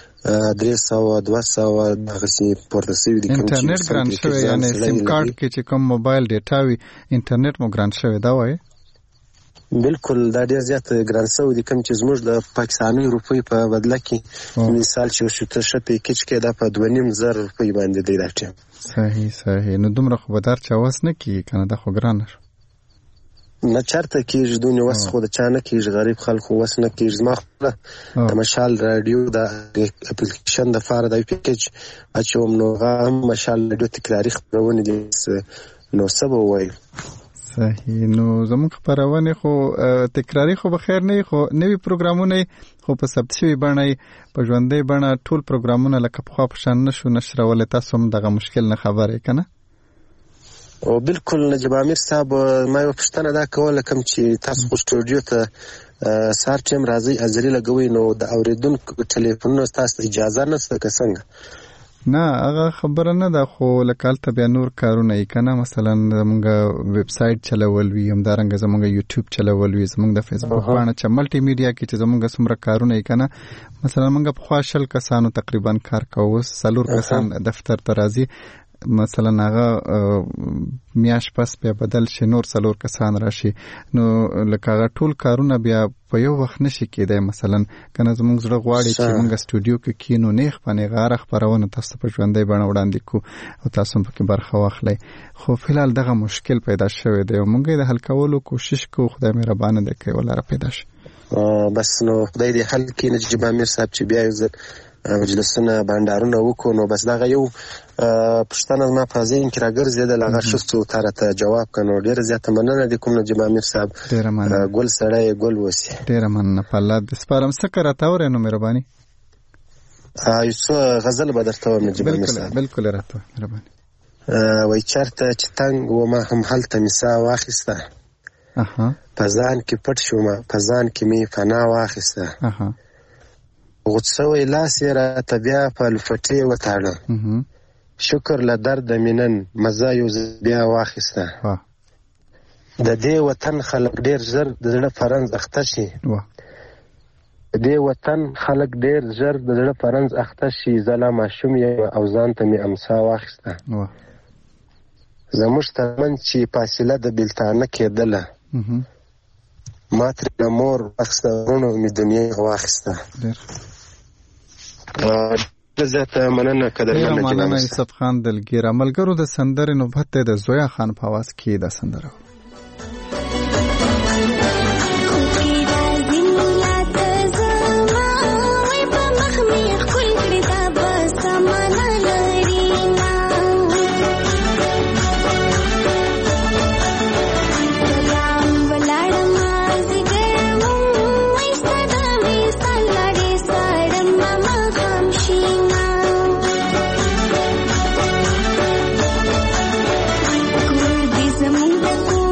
300 200 دغه سي پورته سوي دي انټرنیټ ګران شوی یعنی سیم کارت کې چې کوم موبایل ډیټا وي انټرنیټ مو ګران شوی دا وای بالکل دا ډیر زیات ګران سوي دي کوم چې زموږ د پاکستاني روپۍ په بدله کې مثال چې شته ش پیکج کې دا په 2.5 روپۍ باندې دی راټیم صحیح نو دومره خو بدار چا واس نه کی کنه دا خو ګران نه چرته کېږي دونه وس خو د چا نه کېږي غریب خلکو وس نه کېږي ما خو د مشال رادیو د اپلیکیشن د فار د پیکج اچوم نو غام مشال رادیو تکراری خبرونه دي نو سبا وای صحیح نو زموږ خبرونه خو تکراری خو بخیر نه خو نوی پروګرامونه خو په ثبت شوی باندې په ژوندۍ باندې ټول پروګرامونه لکه په خوا په شان نشو نشرول تاسو هم دغه مشکل نه خبره کنه او بالکل نجیب امیر صاحب ما یو پښتنه دا کوله کوم چې تاسو خو سټوډیو ته سار ټیم راځي ازري لګوي نو د اوریدونکو ټلیفون تاسو اجازه نشته که څنګه نه هغه خبره نه ده خو لکه ته بیا نور کارونه یې کنه مثلا زموږ ویب سټ چلول وي هم دارنګ زموږ یوټیوب چلول وي زموږ د فیسبوک باندې چې ملټي میډیا کې چې زموږ څومره کارونه یې کنه مثلا موږ په خواشل کسانو تقریبا کار کوو سلور کسان دفتر ته راځي مثلا هغه میاش پس بیا بدل شي نور سلور کسان راشي نو لکه هغه ټول کارونه بیا په یو وخت نشي کېدای مثلا کنه زموږ زړه غواړي چې موږ سټوډیو کې کینو نه خپنه غاره خبرونه تاسو په ژوندۍ باندې وړاندې کو او تاسو په کې برخه واخلئ خو فلحال دغه مشکل پیدا شوی دی او موږ د حل کولو کوشش کوو خدای مهربانه دی کوي ولاره پیدا شي بس نو خدای دې حل کړي نجیب امیر صاحب چې بیا یو مجلسونه بندارونه وکړو نو بس دغه یو پښتنه ما په ځین کې راګرځیدل هغه شفتو ترته جواب کړو ډیر زیات مننه د کوم نجیب امیر صاحب ګل سړی ګل وسی ډیر مننه په الله د سپارم سکه راته نو مهرباني ایسو غزل به درته نجیب امیر صاحب بالکل راته مهرباني وای چرته چې تنگ و ما هم حالت مسا واخسته پزان کې پټ شوم پزان کې می فنا واخسته غوڅوي لاس را تبیا په لفټي وتاړه شکر له درد منن مزه یو بیا واخسته د دې وطن خلک ډیر زر د زړه فرنز اخته شي د دې وطن خلک ډیر زر د زړه فرنز اخته شي زلا ماشوم او ځان ته می امسا واخسته زموږ ترمن چې فاصله د بلتانه کېدله ما تر مور اخسته ورونو می دنیا واخسته زه مننه قدرمن مننه یوسف خان دلګیر عملګرو د سندرې نوبت د زویا خان په आवाज کې د سندره زمون د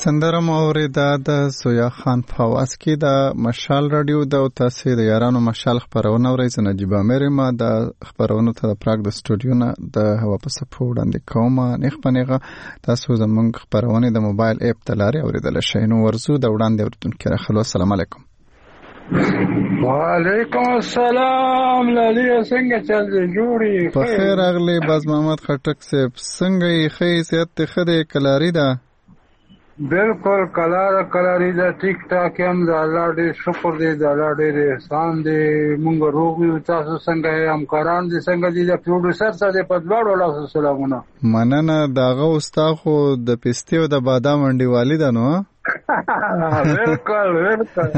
سندره موریدا د سویا خان په واس کې د مشال رادیو د تاسو د یارانو مشال خبرونه ورځ نجيب امیر ما د خبرونه ته پراګ د سټوډیو نه د هوا په سپو وړاندې کومه نخ پنهغه تاسو زمونږ خبرونه د موبایل اپ تلاري اوریدل شئ نو ورزو د وړاندې ورتونکو راخلو السلام علیکم. وعلیکم السلام للی څنګه چل جوړی په خیر اغلی باز محمد خټک صاحب څنګه یې خې سیادت خده کلاری ده بالکل کلاری دا ټیک ټاک هم دا الله دې شکر دې دا الله دې احسان دې مونږ روغ یو تاسو څنګه همکاران دې څنګه دې د پروډوسر سره په دواړو لاسو سلامونه مننه داغه استاخو د پستی او د بادام منډي والد نو بالکل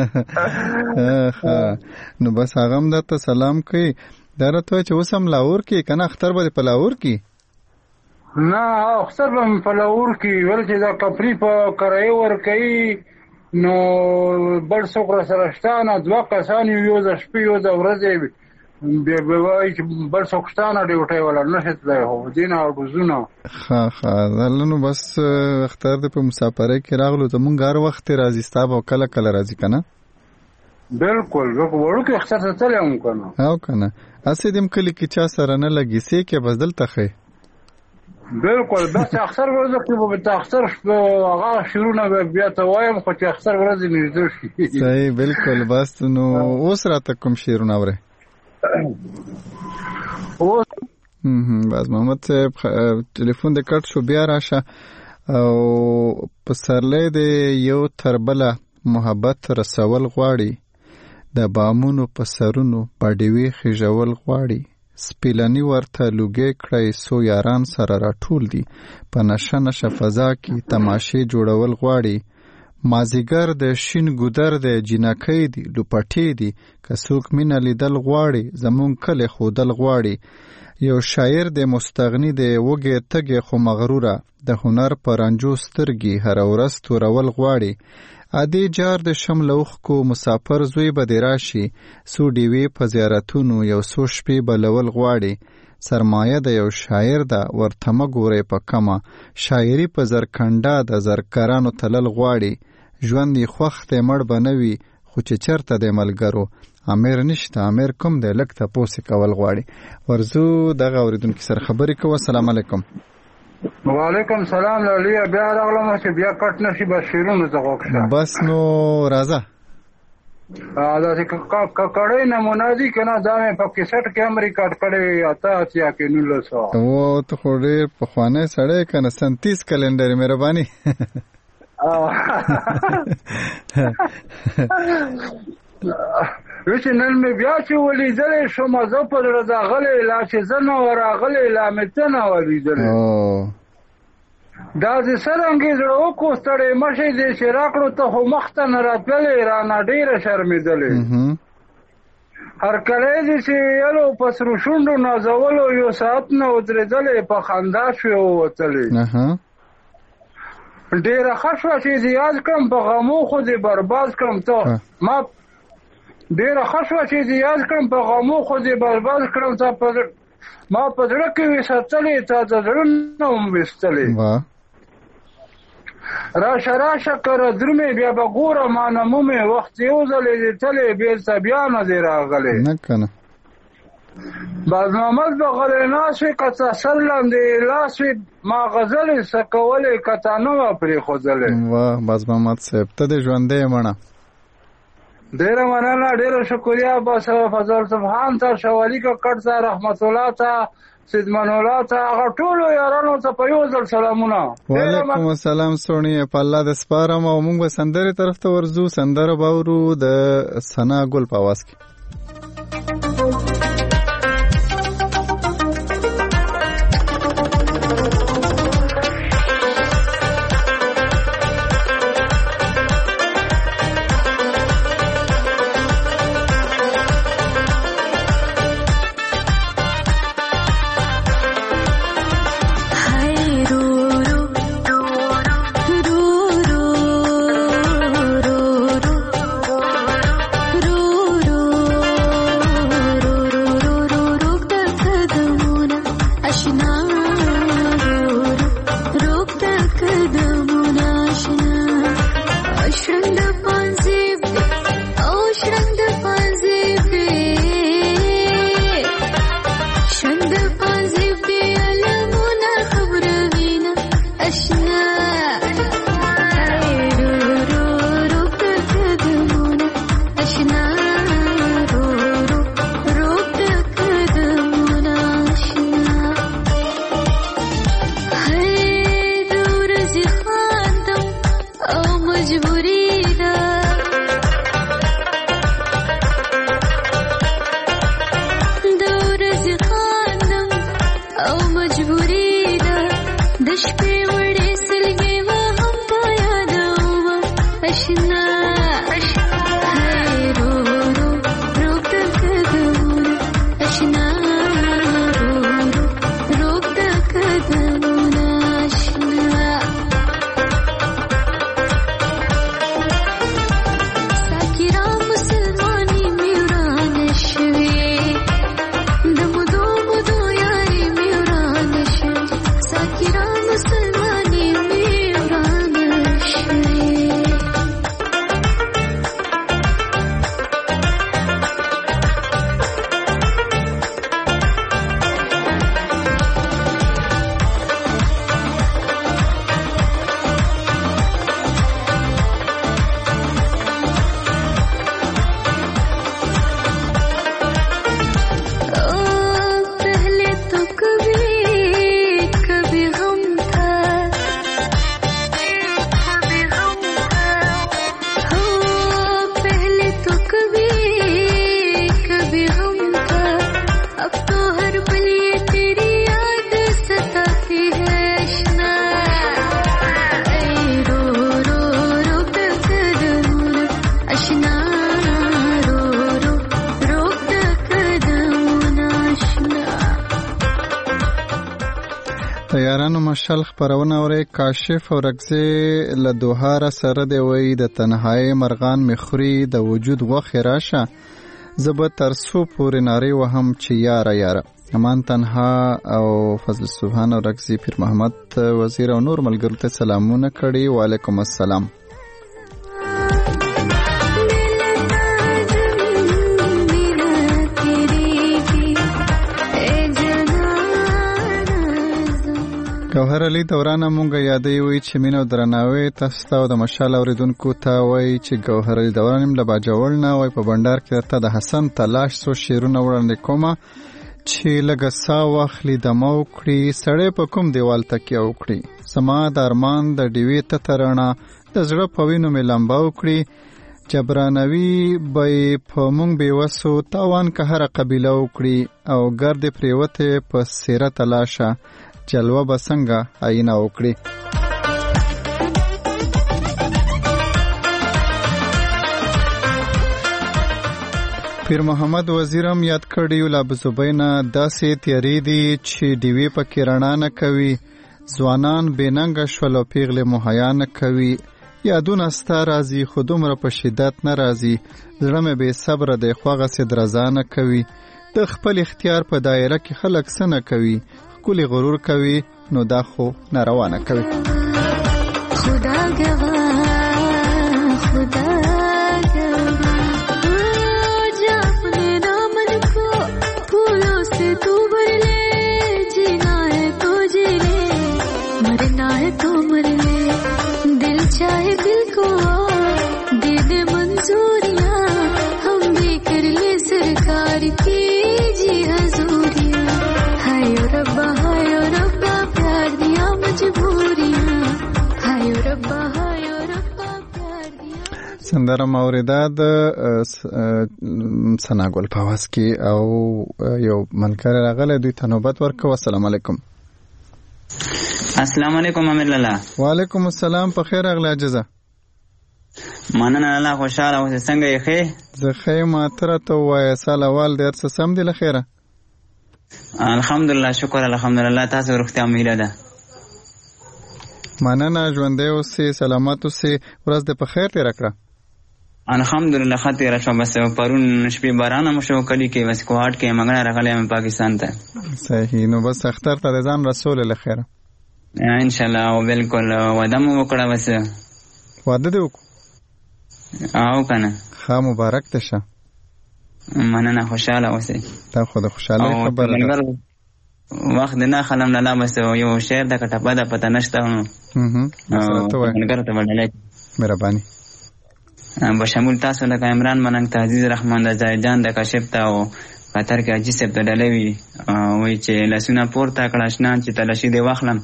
نو بس هغه هم د سلام کوي درته چې وسم لاور کې کنه اختر به په لاور کې نه اختر به په لاور کې ول چې دا کپری په کرای ور کوي نو بل څوک سره شتانه دوا کسان یو د شپې یو د ورځې به وای چې بل څوک شتانه ډیوټي ولا نشته له هو دینه او بزونه ها دلنو بس اختر د په مسافرۍ کې راغلو ته مونږ هر وخت راځي ستاب او کله راځي کنه بالکل ورو کې اختر ته تلم کنه او کنه اسې دم کلی کې چا سره نه لګي سي کې بس دلته خې بالکل بس اختر ورځ کې به اختر هغه شروع بیا ته وایم خو چې اختر ورځ نږدې شي صحیح بالکل بس نو اوس راته کوم شیرونه وره باز محمد صاحب ټلیفون د کټ شو بیا راشه او په سرلې د یو تربله محبت رسول غواړي د بامونو په سرونو پډوي خجول غواړي سپیلانی ورته لوګي کړی سو یاران سره راټول دي په نشه فضا کې تماشې جوړول غواړي مازیګر د شین ګودر د جنکې دي لپټې دي کڅوک مینه لیدل غواړي زمون کله خودل غواړي یو شاعر د مستغنی د وګه تګ خو مغروره د هنر پرانجو سترګي هر ورځ تورول غواړي ادي جار د شملوخ کو مسافر زوی به دراشي سو دیوی په زیارتونو یو سو شپې بلول غواړي سرمایه د یو شاعر دا ورتمه ګورې په کما شاعری په زرکنډه د زرکرانو تلل غواړي ژوند یې خوخت مړ بنوي خو چې چرته د ملګرو امیر نشته امیر کوم د لک ته پوسې کول غواړي ورزو دغه اوریدونکو سره خبرې کوو السلام علیکم وعلیکم السلام للی بیا راغلم چې بیا کټ نشي بشیرونو ته وکړه بس نو راځه دا چې کړه نمونه دي کنه دا مې په کیسټ کې هم ریکارډ کړی اته اتیا کې 1900 او ته خو ډېر په خوانه سړی کنه 37 کلندر مهرباني وچ نن مې بیا چې ولیدل شو مزه په درځه غلې لا چې زنه ورغلې لا متنه ولیدل دا چې څنګه زړه کو ستړې مشه دې چې راکړو ته خو مخته نه راتللې را نه ډېره شرمېدلې هر کله دې چې یلو پسرو شونډو نازولو یو ساعت نه ودرېدلې په خندا شو وتلې ډېره خشوه چې دې یاد کړم په غمو خو دې برباد کړم ته ما ډېره خشوه چې دې یاد کړم په غمو خو دې برباد کړم ته ما په زړه کې وساتلې تا د زړه نه هم وستلې راشه کر درمې بیا به ګوره ما نمومې وخت یو ځلې دې تلې بیرته بیا نه دې راغلې نه کنه باز محمد به غلی ناست وي که تسل لاندې لاس وي ما غزلې څه کولې که تا نه وه پرېښودلې واه باز محمد صاحب ته دې ژوندی مړه ډېره مننه ډېره شکریه بس فضل سبحان ته شوالي ککړ ته رحمت الله ته سیدمن الله ته هغه ټولو یارانو ته په یو ځل سلامونه وعلیکم السلام سونی په الله د سپارم او موږ به سندرې طرف ته ورځو سندره باورو د ثنا ګل په اواز کې Ashna تیارانو مشال خبرونه اوري کاشف او رګزه له دوهاره سره دی وی د تنهایی مرغان مخوري د وجود غوخه راشه زبر ترسو پورې ناری وهم چې یاره یاره امان تنها او فضل سبحان او رګزي پیر محمد وزیر او نور ملګرو ته سلامونه کړي. وعلیکم السلام. ګوهر علي دورانه مونږه یادې وي چې مینه او درناوی تاسو ته د مشال اوریدونکو ته وایي چې ګوهر علي دوران له باجوړ نه وای په بندر کې ته د حسن تلاش سو شیرونه وړاندې کومه چې لږه سا واخلي د مو کړی سړی په کوم دیوال تکیه وکړي سما د ارمان د ډیوې ته ترانه د زړه په وینو مې لمبا وکړي جبرانوي به په مونږ بیوسو تاوان که هر قبیله وکړي او ګرد پریوته په سیره تلاشه جلوه بسنګه آینه وکړي. پیر محمد وزیرم یاد کړیو لا بزبینا داسې تیاری دي چې دیوی په رڼا نه کوي ځوانان بېننګ شول او پیغله مهیا نه کوي یادونه ستا راځي خو دومره په شدت نه راځي زړه مې بې صبره دی خوغه سي درزا نه کوي د خپل اختیار په دایره کې خلک څه نه کوي کلی غرور کوي نو دا خو ناروا نه کوي. خدا گواه خدا گواه جا اپنے دامن کو پھولوں سے تو بھر لے جینا ہے تو جی لے مرنا ہے تو مر لے دل چاہے دل کو دے دے منظوریاں ہم بھی کر لے سرکار کی جی حضوریاں ہائے ربا پیار دیا مجبوریاں ہائے ربا پیار دیا. سندره موریده د سناګل په واس کې او یو ملګری راغلی دوی ته نوبت ورکو. السلام علیکم. السلام علیکم امیر لالا. وعلیکم السلام. په خیر اغلی اجازه مننه الله خوشاله اوسې څنګه یې ښې؟ زه ښه یم ته راته ووایه سال اول د هر څه سم دی له خیره؟ الحمدلله شکر الحمدلله تاسو روغتیا مهیله ده. مننه ژوندی اوسې سلامت اوسې ورځ دې په خیر تېره کړه؟ الحمدلله ښه تېره شوه بس پرون شپې باران هم شو کلي کې بس کوهاټ کې مګنه راغلی یم پاکستان ته. صحیح نو بس اختر ته د ځان رسولې له خیره انشاءالله او بالکل واده مو وکړه بس واده دې وکړو او که نه ښه مبارک ته شه مننه خوشحاله اوسئ. دا خو د خوشحالۍ خبره ده. وخت نه خلم لاله بس یو شعر د کټپه ده پته نشته نو ملګرو ته وډلای مهرباني بشمول تاسو لکه عمران مننګ ته عزیز رحمان د زایدان د کاشف ته او قطر کې عجیب صاحب ته ډلې وي وایي چې لاسونه پورته کړه اشنا چې تلاشي دې واخلم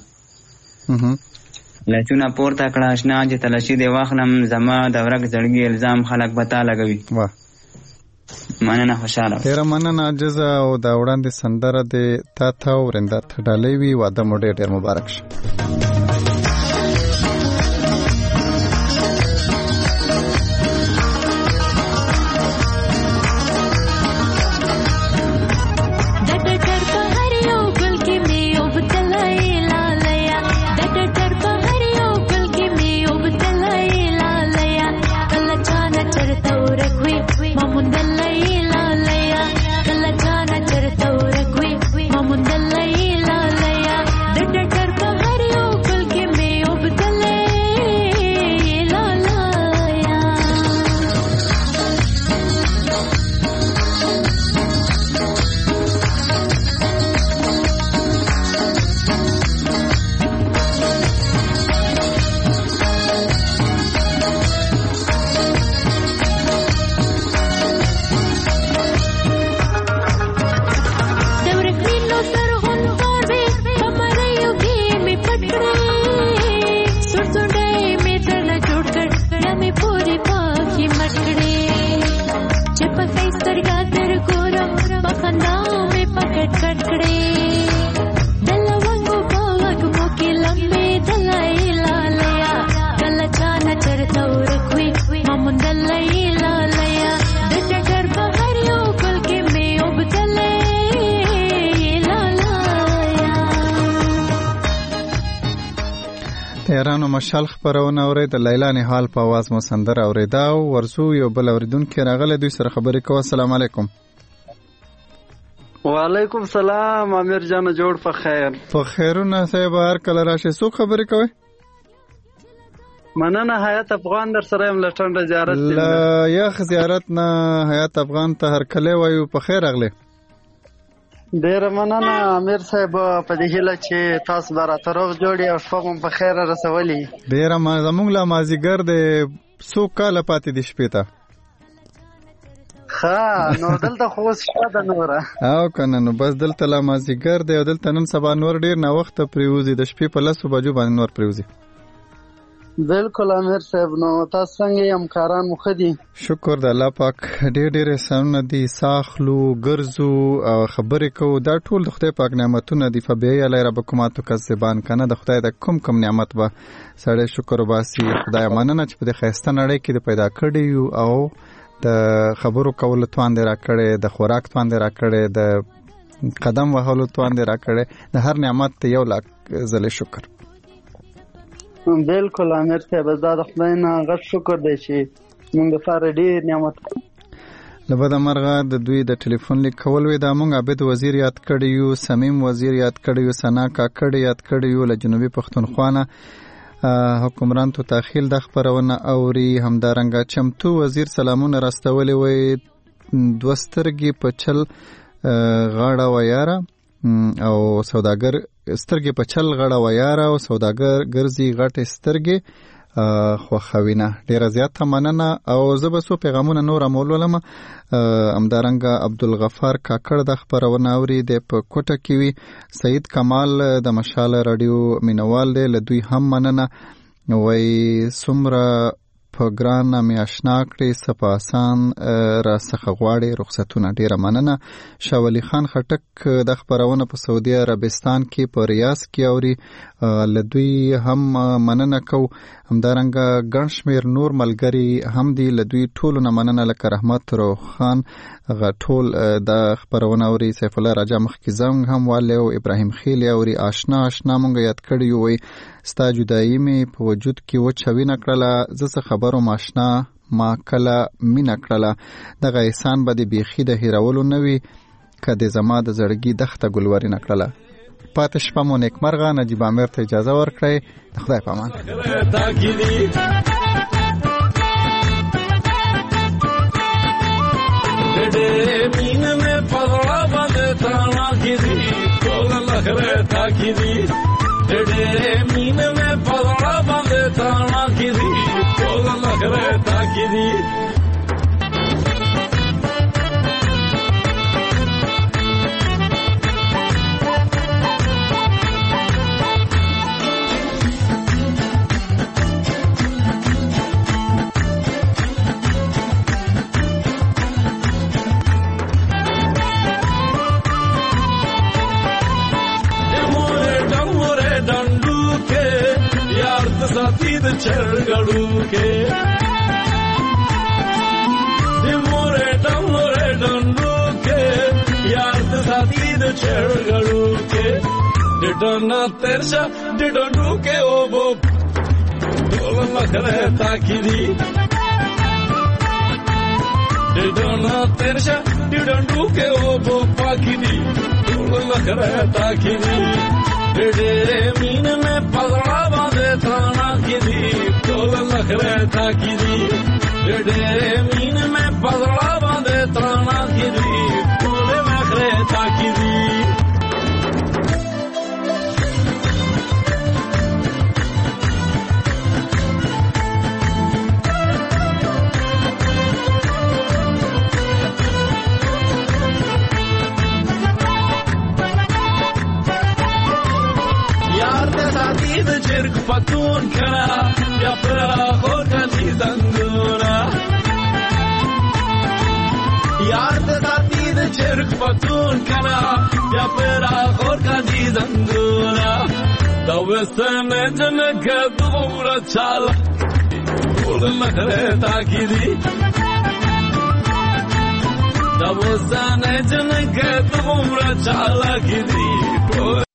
لاسونه پورته کړه اشنا چې تلاشي دې واخلم زما د ورک زړګي الزام خلک به تا لګوي. واه مننه خوشاله ډیره مننه عجزه او دا وړاندې سندره دې تا ته ورنده ته ډالۍ وي واده مو ډېر مبارک شه. Mundalla یارانو مشال خبرونه اوري د لیلا نهال په आवाज مو سندره اوریدا او ورسو یو بل اوریدونکو راغله دوی سره خبرې کوه. السلام علیکم. وعلیکم السلام امیر جان جوړ په خیر. په خیرونه صاحب هر کله راشه څوک خبرې کوي؟ مننه حیات افغان در سره یم لټنډه زیارت لا یخ زیارت نه حیات افغان ته هر کله وایو په خیر راغله. ډیر مننه امیر صاحب په دې هیله چې تاسو به راته روغ جوړی او شپه مو په خیر رسولي. ډیر زمونږ لا مازیګر د څو کاله پاتې دي شپې ته. ها نو دلته خو شپه ده نوره او کنه نو بس دلته لا مازیګر دی او دلته نن سبا نور ډیر نه وخت پریوزي د شپې په 10 بجو باندې نور پریوزي. بالکل امیر صاحب نو تاسو څنګه یم کاران مو خدي؟ شکر د الله پاک ډېر سنونه دي ساخلو ګرځو او خبرې کو دا ټول د خدای پاک نعمتونه دي. فبیا الله ربکم اتکذبان کنه د خدای د کوم نعمت به سړی شکر وباسي. خدای مننه چې په دې خیسته نړۍ کې د پیدا کړی او د خبرو کولو توان دی را کړی د خوراک توان دی را کړی د قدم وهلو توان دی را کړی د هر نعمت ته یو لاک زله شکر. بالکل امیر صاحب دا د خدای نه غږ شکر دی چې موږ سره ډېر نعمت لبد مرغه د دوی د ټلیفون لیک کول وی دا موږ عبد وزیر یاد کړی یو سمیم وزیر یاد کړی یو سنا کاکړ یاد کړی یو له جنوبي پښتونخوا نه حکمران تو تاخیل د خبرونه اوري همدارنګه چمتو وزیر سلامونه راستولې وي دوسترګي په چل غاړه ویاره او سوداګر سترګې په چل غړه ویاره او سوداګر ګرځي غټه سترګې خو خوینه. ډیره زیاته مننه او زه به سو پیغامونه نور مولولم. امدارنګه عبدالغفار کاکړ د خبرونه اوري د په کوټه کې وی سید کمال د مشال رادیو مینوال دی له دوی هم مننه وای سمره په ګران مې آشنا کړې سپاسان را څخه غواړي رخصتونه. ډیره مننه. شاه ولی خان خټک د خبرونه په سعودي عربستان کې په ریاض کې اوري له دوی هم مننه کو. همدارنګه ګڼ شمېر نور ملګري هم دي له دوی ټولو نه مننه لکه رحمت روخان غټول د خبرونه اوري سیف الله راجا مخکې زنګ هم والي او ابراهیم خیل اوري آشنا مونږ یاد کړی وي ستا جدایي مې په وجود کې وچوي نکړله زه خبرو ماشنا ما کله مینا کړله دغه احسان به د بیخي د هیرولو نوي کده زما د زړګي دخته ګلوري نکړله. پاتې شپه مو نیکمرغه. نجیب امیر ته اجازه ورکړئ. د خدای په امان. مين में पगड़ा बंदे ताना गिरी कोल लखरे ताकिरी तेरे मीन में पगड़ा बंदे ताना गिरी कोल लखरे ताकिरी साथी द चढ़गड़ू के मोरे डंडू के यार साथी द चढ़गड़ू के डिडना तेरसा डिडंडू के ओ वो डोल लखरे ताकिरी डिडना तेरसा डिडंडू के ओ वो पाकिरी डोल लखरे ताकिरी मीन में पगड़ा बांधे थाना गिरी तोल लखरे ताकिरी मीन में पगड़ा बांधे थाना गिरी तोल लखरे ताकिरी چرک پتون کنا یا پرا خور کنی زنگونا یار داتی د چرک پتون کنا یا پرا خور کنی زنگونا دوستن جنگ دور چال دور لخره تاکیدی دوستن جنگ دور چال کیدی